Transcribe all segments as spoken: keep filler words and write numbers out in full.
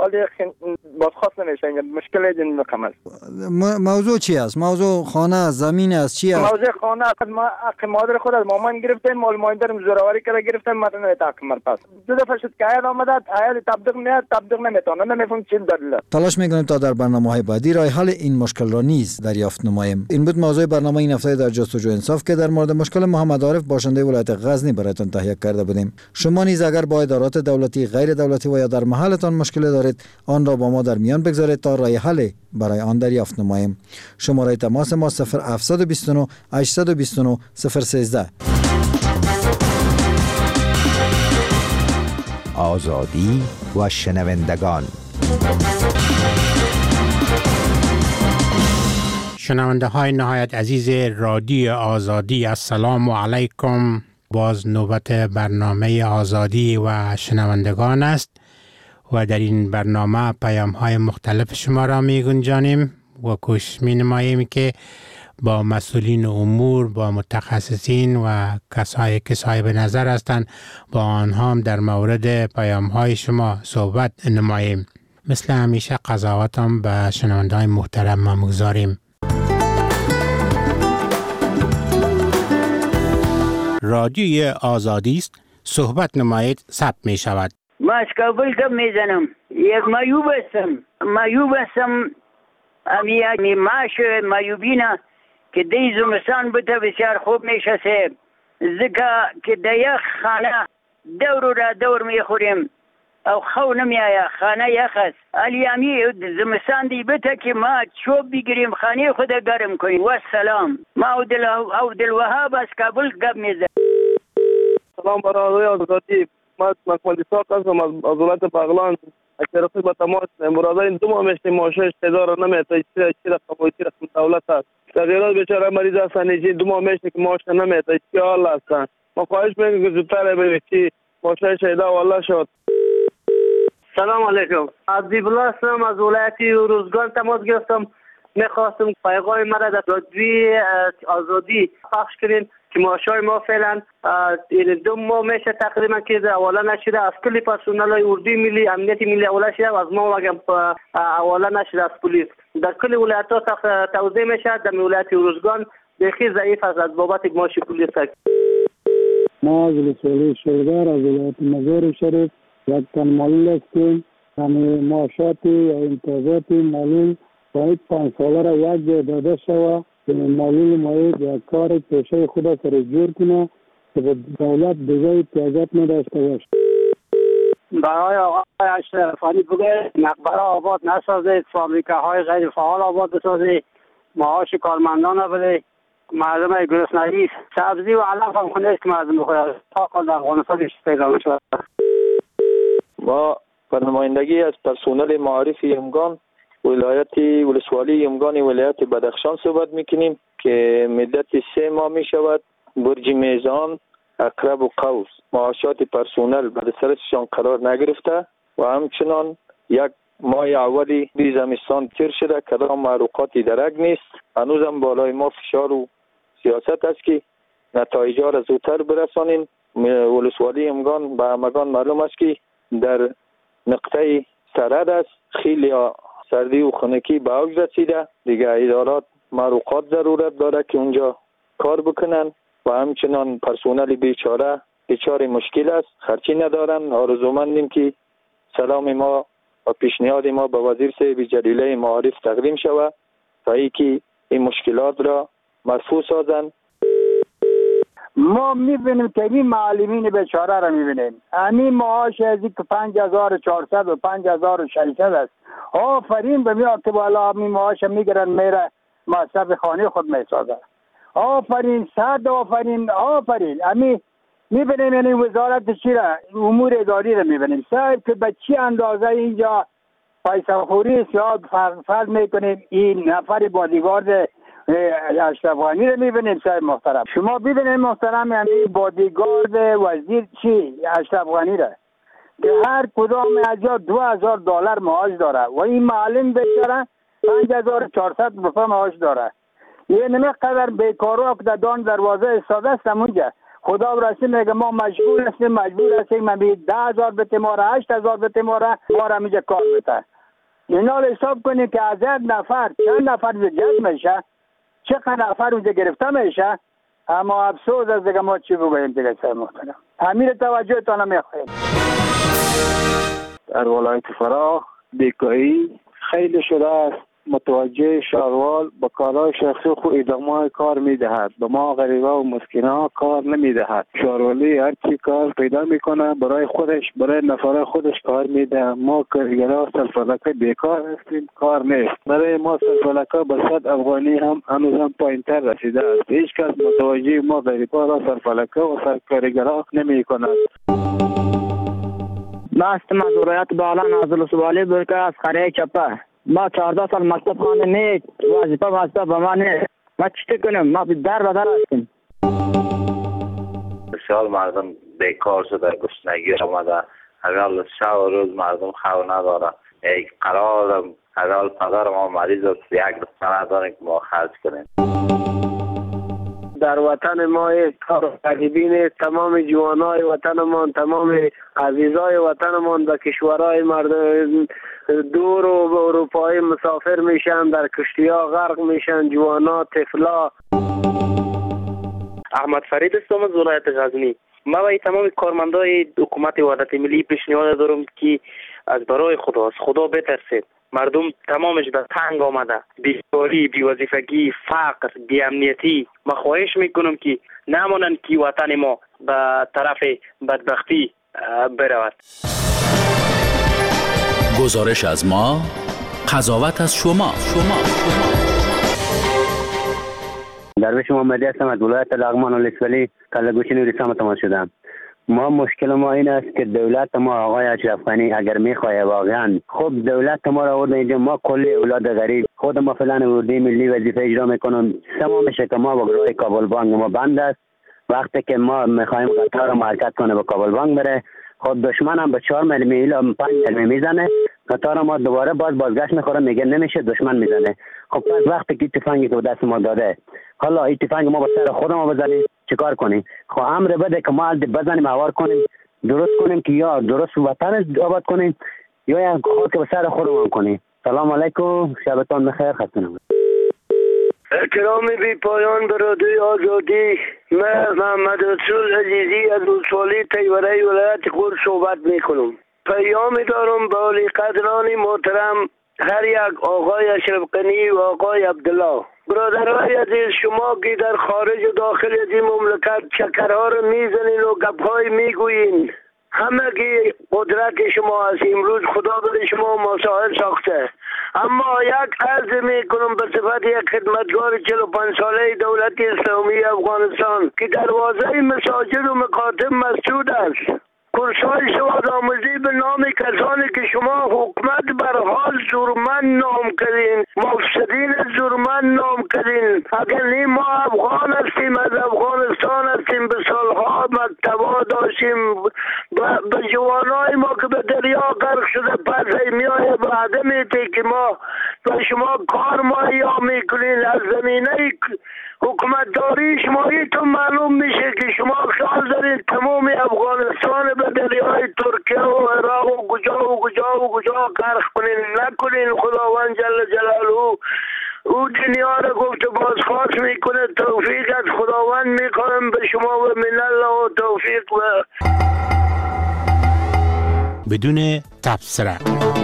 حالی بازخواست نمیشه. مشکل این رقم است. موضوع چی است؟ موضوع خانه است، زمین است، چی است؟ موضوع خانه است. ما حق مادر خود از مامان گرفتیم، مال مادرم زوراوری کرده گرفتیم، ما نمیتونم مرپس. دو دفعه شد که آید آمده، آید تبدیق میاد، تبدیق نمیتونه، نمیفهم چی دلیل. تلاش میکنیم تا در برنامه‌های بعدی راه حل این مشکل را نیز دریافت نماییم. این بود موضوع برنامه این هفته در جستجو انصاف که در مورد مشکل محمد عارف باشنده ولایت غزنی برایتان تهیه کرده بودیم. شما نیز اگر با ادارات دولتی، غیر دولتی و یا در محلتان مشکل دارید، آن را با ما در میان بگذارید تا راه حل برای آن دریافت نماییم. شماره تماس ما صفر هفت دو نه هشت دو نه صفر یک سه. آزادی و شنوندگان. شنونده های نهایت عزیز رادیو آزادی، السلام علیکم. باز نوبت برنامه آزادی و شنوندگان است و در این برنامه پیام های مختلف شما را می گنجانیم و کوشش می نماییم که با مسئولین امور، با متخصصین و کسایی که صاحب نظر هستند با آنها هم در مورد پیام های شما صحبت نماییم. مثل همیشه قضاوتم به شنونده های محترم ما مگذاریم. رادیوی آزادی است، صحبت نمایید، ثبت می شود. ما از کابل کم می زنم، یک مایوب هستم مایوب هستم امی یک معاش مایوبینه که دی زمستان بوده بسیار خوب می شسه زکا که در یک خانه دور را دور می خوریم او خو نمی آیا خانه یخ است علی امی زمستان دی بوده که ما چوب بگیریم خانه خود گرم کنیم. و سلام، ما او دلوهاب از کابل کم می زنم. سلام برای آزادی. ما مکمل ساق هستم از ولایت بغلان. اگر رفیق با تماس مراده این دو ماه میشته ماشش تدار نمیته چی رقم و چی رقم دولت هست. تغییرات بیچاره مریض هستن اینجی دو ماه میشته که ماش نمیته چی حال هستن. ما خواهش میکنم که زودتر ببینید چی ماشش شیده والله شد. سلام علیکم. از دیبلا هستم از ولایت روزگان تماس گرفتم. میخواستم پیغام مرا در رادیوی آزادی پخش کنین که ماشای ما فعلا دو ماه میشه تقریبا که اولا نشده از کلی پرسنل اردوی ملی امنیت ملی اولا شده از ما وگم اولا نشده از پلیس در کلی ولایت ها توزیع میشه. در ولایت روزگان بخی ضعیف است از بابت ماشی پلیس. ما از ولسوالی شهردار از ولایت مزار شریف یک تن معلول هستیم. همه معاشات یا امتیازات معلول باید پنج ساله را یک جای داده شود که معلول باید یک کار پیشه خود سر جور کنه که به دولت دیگه امتیازات نداشته باشه. برای آقای اشرفانی بگه مقبره آباد نسازید، فابریکاهای غیر فعال آباد بسازید، معاش کارمندان را بده، مردم گرسنگی سبزی و علف هم خونه است که مردم بخوره تا کار در افغانستان پیدا شد. ما به نمایندگی از پرسنل معارف یمگان ولایت ولسوالی یمگان ولایت بدخشان صحبت میکنیم که مدت سه ماه می شود برج میزان، اقرب و قوس معاشات پرسنل بعد سرشان قرار نگرفته و همچنان یک ماه اولی بی زمستان تیر شده کدام معروقاتی درک نیست. هنوزم بالای ما فشار و سیاست است که نتایج را زودتر برسانیم. ولسوالی یمگان به همگان معلوم است که در نقطه سرد است، خیلی سردی و خنکی به اوج رسیده دیگه. ادارات معروقات ضرورت داره که اونجا کار بکنن و همچنان پرسنل بیچاره بیچاره مشکل است، خرچی ندارن. آرزومندیم که سلام ما و پیشنهاد ما به وزیر صاحب جلیله معارف تقدیم شود تا اینکه این مشکلات را مرفوع سازن. ما میبینیم که این معلمین بیچاره را میبینیم همین معاش از این که پنج هزار و چهارصد و پنج هزار و ششصد است. آفرین به میاد که بالا همین معاش میگیرن میره مصرف خانه خود میسازه. آفرین صد آفرین آفرین. همین میبینیم یعنی وزارت چی را امور اداری را میبینیم صاحب که به چی اندازه اینجا پیسه خوری سیاد فرض میکنیم. این نفر بادیگارد اشرف غنی رو میبینیم صاحب محترم. شما ببینید محترم یعنی بادیگارد وزیر چی اشرف غنی را که هر کدام از جا دو هزار دلار معاش داره و این معلم بیچاره پنج هزار و چهارصد روپیه معاش داره. یه نمی قدر بیکارو که دان دروازه استاده است اونجا خدا برسه میگه ما مجبور هستیم مجبور هستیم من بی ده هزار بده ما را هشت هزار بده ما را ما را میجه کار بده. اینا رو حساب کنیم که از یک نفر چند نفر جذب میشه، چقدر نفر اونجا گرفته میشه. اما افسوس از دیگه ما چی بگوییم دیگه سر محترم. همین توجهتان میخواهیم. در ولایت فراه بیکاری خیلی شده است. متوجه شهروال با کارهای شخصی خود ادامه کار میدهد، به ما غریبه و مسکینه ها کار نمیدهد. شهروالی هر چی کار پیدا میکنه برای خودش برای نفر خودش کار میده. ما کارگرها سرفلکه بیکار هستیم، کار نیست. برای ما سرفلکه به صد افغانی هم هنوز هم پایینتر رسیده است. هیچ کس متوجه ما غریبه را سرفلکه و سرکارگرها نمی کند. ما هستم از ولایت بالا نازل سوالی برکه از قریه چپه. ما چهارده سال مکتب خانه نیست، وظیفه وظیفه به ما نیست. ما چی کنیم؟ ما در به در هستیم. بسیار مردم بیکار شده، گشنگی آمده. اگر شب و روز مردم خو نداره. یک قرار اگر پدر ما مریض است، یک دختر نداریم که ما خرج کنیم. در وطن ما کار غریبین تمام جوانای وطنمان، تمام عزیزای وطنمان به کشورهای مردم دور و به اروپای مسافر میشن، در کشتی‌ها غرق میشن، جوانا، طفلا. احمد فرید هستم از ولایت غزنی. ما و تمام کارمندای حکومت وحدت ملی پیشنهاد دارم که از برای خدا از خدا بترسید. مردم تمامش به تنگ آمده، بیکاری، بی‌وظیفگی، فقر، بی‌امنیتی. ما خواهش میکنم که نمانند که وطن ما به طرف بدبختی برود. گزارش از ما، قضاوت از شما. شما درویش محمدی هستم از ولایت لغمان الاسفلی کله‌گوچه نوریسان تماس شدم. ما مشکل ما این است که دولت ما آقای اشرف غنی اگر میخواه واقعا خب دولت ما را آورده اینجا، ما کلی اولاد غریب خود ما فلان ورودی ملی وظیفه اجرا میکنم. سما میشه که ما با راه کابل بانک ما بند است. وقتی که ما میخوایم قطار رو حرکت کنه به کابل بانک بره، خب دشمن هم به چهار میل میل و پنج میل میزنه. قطار ما دوباره باز بازگشت میخوره، میگه نمیشه، دشمن میزنه. خب پس وقتی که تفنگی که دست ما داده، حالا این تفنگ ما به سر خودمون بزنیم چیکار کنیم؟ خب امر بده که ما بزنیم اوار کنیم، درست کنیم که یا درست وطن آباد کنیم یا یا خود که به سر خودمون کنیم. سلام علیکم، شبتان بخیر، خسته نباشید. احترام بی پایان به رادیوی آزادی. من محمد رسول عزیزی از ولسوالی تیوره ولایت خود صحبت میکنم. پیامی دارم به ولی قدران محترم هر یک آقای اشرف غنی و آقای عبدالله. برادرای عزیز، شما که در خارج و داخل از این مملکت چکرها رو میزنین و گپهای میگوین، همه که قدرت شما است. امروز خدا به شما مسائل ساخته، اما یک عرض میکنم به صفت یک خدمتگار چهل و پنج ساله دولت اسلامی افغانستان که دروازه مساجد و مکاتب مسدود است. کورس‌های سواد آموزی به نام کسانی که شما حکومت بر حال زورمند نام کردین، مفسدین زورمند نام کردین. اگر نیم ما افغان هستیم، از افغانستان هستیم، به سالها مکتبا داشتیم، به جوانای ما که به دریا غرق شده پس میایه به عدمیتی که ما به شما کار مهیا میکنین. از زمینه حکومتداری شما ایتون معلوم میشه که شما خیال دارید تمام افغانستان به دریای ترکیه و عراق و کجا و کجا و کجا غرق کنین. نکنین. خداوند جل جلاله او دنیا را گفت و بازخواست میکنه. توفیق از خداوند میکنم به شما و من الله و توفیق و بدون تبصره.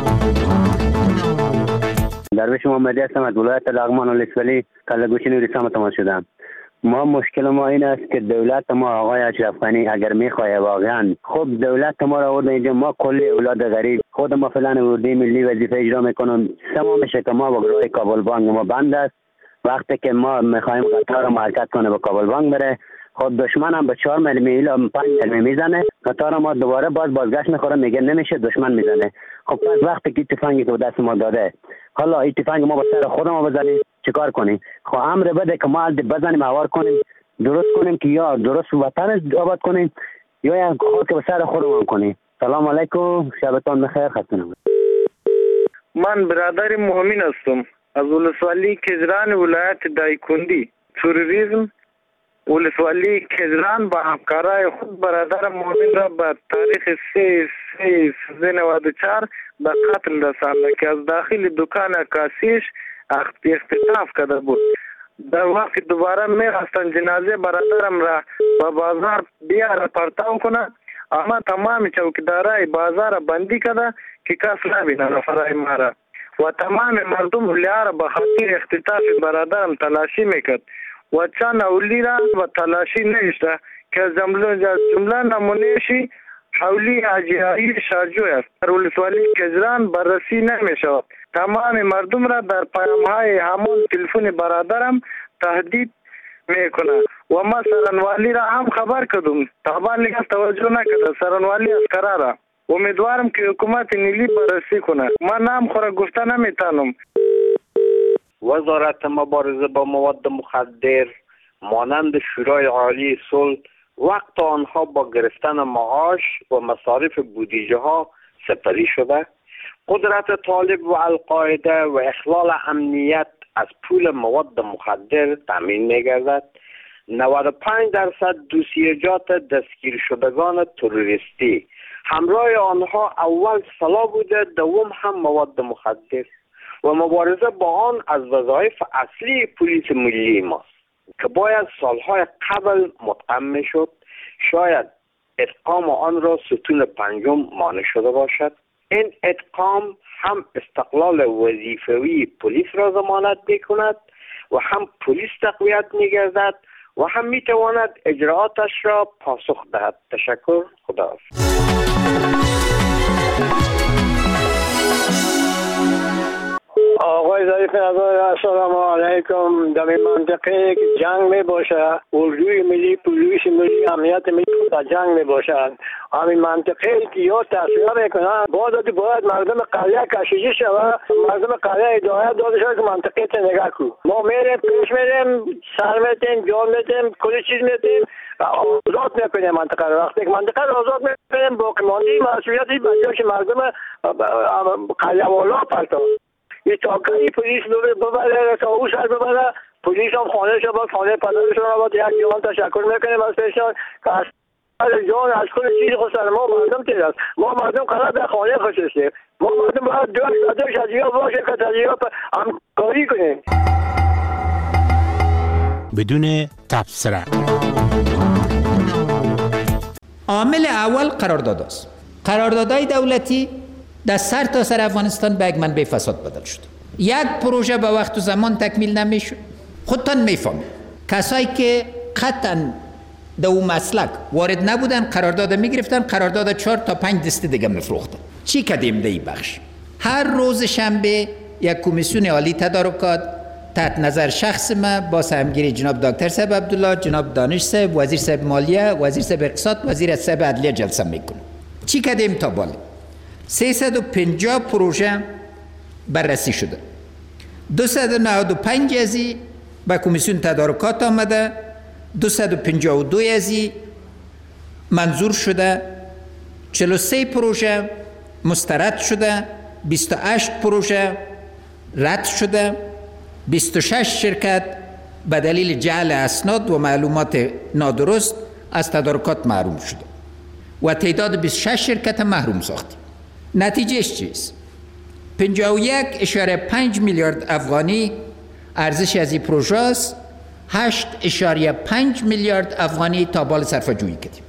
درویش محمدی هستم از ولایت لغمان الاسفلی کله‌گوچه نوریسان تماس شدم. ما مشکل ما این است که دولت ما آقای اشرف غنی اگر میخواه واقعا خب دولت ما را آورده اینجا، ما کلی اولاد غریب خود ما فلان ورودی ملی وظیفه اجرا میکنم. سما میشه که ما با راه کابل بانک ما بند است. وقتی که ما میخوایم قطار رو حرکت کنه به کابل بانک بره، خب دشمن هم به چهار میل میل و پنج میل میزنه. قطار ما دوباره باز بازگشت میخوره، میگه نمیشه، دشمن میزنه. خب پس وقتی که تفنگی که دست ما داده، حالا این تفنگ ما به سر خودمون بزنیم چیکار کنیم؟ خب امر بده که ما بزنیم اوار کنیم، درست کنیم که یا درست وطن آباد کنیم یا یا خود که به سر خودمون کنیم. سلام علیکم، شبتان بخیر، خسته نباشید. من برادر مؤمن هستم از ولسوالی کجران ولایت دایکندی. تروریسم ولسوالی کجران با همکارای خود برادر مؤمن را به تاریخ سه سه نود و چهار به قتل رساند که از داخل دکان کاسیش اختطاف کرده بود. در وقت دوباره می‌خواستند جنازه برادرم را به بازار بیاره پرتاب کنند، اما تمام چوکیدارای بازار بندی کرده که کس نبینه نفرای ما را و تمام مردم لیار به خاطر اختطاف برادرم تلاشی میکرد و چند اولی را به تلاشی نوشته که جمله جمله نمونهشی حولی اجیایی شارجو است. در ولسوالی کجران بررسی نمیشود. تمام مردم را در پیام‌های همون تلفن برادرم تهدید میکنه و ما سرانوالی را هم خبر کردم. طبعا لیگه توجه نکرده سرانوالی از قراره. امیدوارم که حکومت نیلی بررسی کنه. من نام خورا گفته نمیتانم. وزارت مبارزه با مواد مخدر مانند شورای عالی صلح وقت آنها با گرفتن معاش و مصارف بودجه ها سپری شده، قدرت طالب و القاعده و اخلال امنیت از پول مواد مخدر تامین می‌گردد. نود و پنج درصد دوسیجات دستگیر شدگان تروریستی همراه آنها اول سلاح بوده، دوم هم مواد مخدر و مبارزه با آن از وظایف اصلی پلیس ملی ماست که باید سالهای قبل متقن میشد. شاید ادغام آن را ستون پنجم مانع شده باشد. این ادغام هم استقلال وظیفوی پلیس را ضمانت میکند و هم پلیس تقویت میگردد و هم میتواند اجراعاتش را پاسخ دهد. تشکر. خداحافظ. آقای ظریف نظر، السلام علیکم. در این منطقه جنگ می باشه، اردوی ملی، پلیس ملی، امنیت ملی در جنگ می باشند. همین منطقه که یا تصویه میکنن باید باید مردم قریه کشیجی شود، مردم قریه ادعای داده شود که منطقه تا نگاه کن. ما میریم پیش میریم، سر میتیم، جان میتیم، کلی چیز میتیم، آزاد میکنیم منطقه رو. وقتی که منطقه رو آزاد میکنیم باقی ماندی مسئولیتی بجاش مردم قریه والا پرتاب. یه تاکایی پلیس ببره تا او سر ببره، پلیس هم خانه شد باید خانه پدرشون رو باید یک جوان تشکر میکنیم از پیشان که از جان از کل چیز خود سر ما مردم تیر است. ما مردم قرار به خانه خوشستیم، ما مردم باید دو دو شدیه باشه که تجیه همکاری کنیم بدون تبصره. عامل اول قرارداد است. قراردادهای دولتی در سر تا سر افغانستان به یک منبع فساد بدل شد. یک پروژه به وقت و زمان تکمیل نمیشد. خودتان میفهمید کسایی که قطعا در اون مسلک وارد نبودن قرارداد میگرفتن، قرارداد چهار تا پنج دسته دیگه میفروختن. چی کردیم در این بخش؟ هر روز شنبه یک کمیسیون عالی تدارکات تحت نظر شخص ما با سهمگیری جناب دکتر صاحب عبدالله، جناب دانش صاحب، وزیر صاحب مالیه، وزیر صاحب اقتصاد، وزیر صاحب عدلیه جلسه میکنه. چی کردیم تا بالا؟ سیصد و پنجاه پروژه بررسی شده. دویست و نود و پنج ازی به کمیسیون تدارکات آمده، دویست و پنجاه و دو ازی منظور شده، چهل و سه پروژه مسترد شده، بیست و هشت پروژه رد شده، بیست و شش شرکت به دلیل جعل اسناد و معلومات نادرست از تدارکات محروم شده و تعداد بیست و شش شرکت محروم ساخت. نتیجهش چیست؟ پنجاه و یک اشاره پنج میلیارد افغانی ارزش از این پروژه است. هشت اشاره پنج میلیارد افغانی تا بال صرفه جویی کردیم.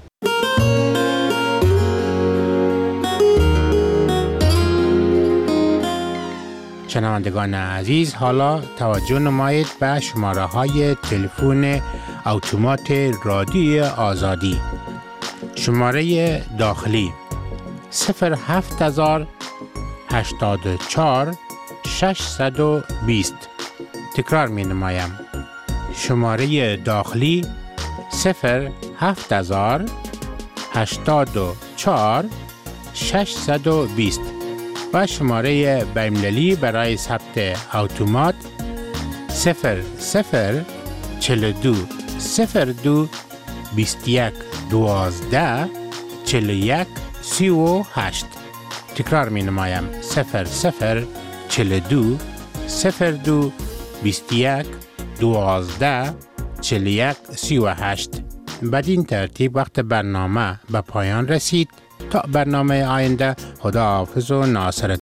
شنوندگان عزیز، حالا توجه نمایید به شماره های تلفن اتومات رادیو آزادی. شماره داخلی صفر هفت هزار هشتاد و چهار ششصد و بیست. تکرار می نمایم. شماره داخلی صفر هفت هزار هشتاد و چهار ششصد و بیست و شماره بین‌المللی برای ثبت اتومات صفر صفر چهل و دو صفر دو بیست و یک دوازده چهل و یک سی و هشت. تکرار می نمایم. صفر صفر چهل و دو صفر دو بیست و یک دوازده چهل و یک سی و هشت. بدین ترتیب وقت برنامه به پایان رسید. تا برنامه آینده، خدا حافظ و ناصر